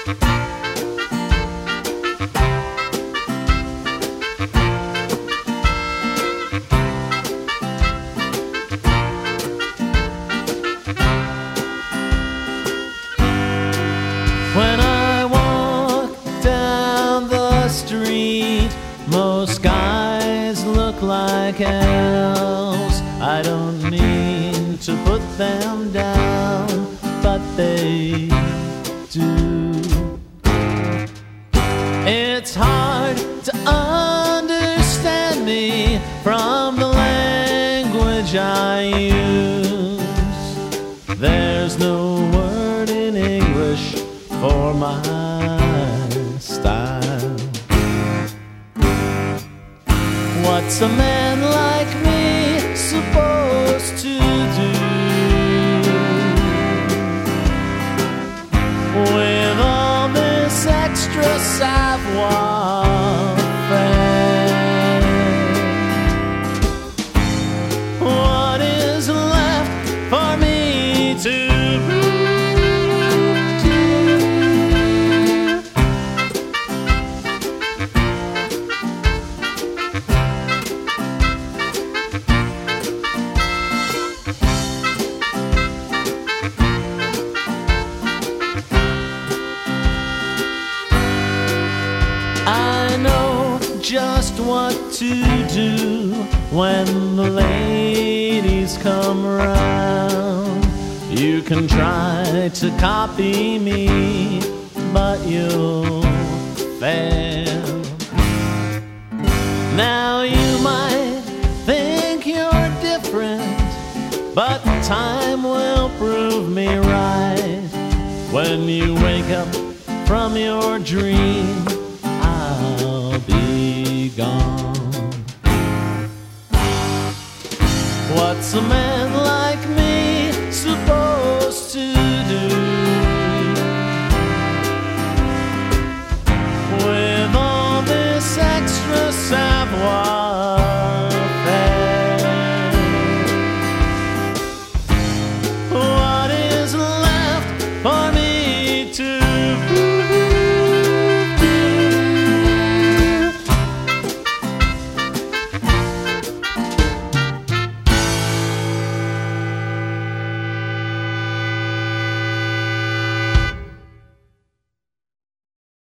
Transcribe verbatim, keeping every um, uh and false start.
When I walk down the street, most guys look like elves. I don't mean to put them down, but they do. It's hard to understand me from the language I use. There's no word in English for my style. What's a man like me supposed to do with all this extra savoir-faire? What is left for me to do? I know just what to do when the ladies come around. You can try to copy me, but you'll fail. Now you might think you're different, but time will prove me right. When you wake up from your dream, I'll be gone. What's a man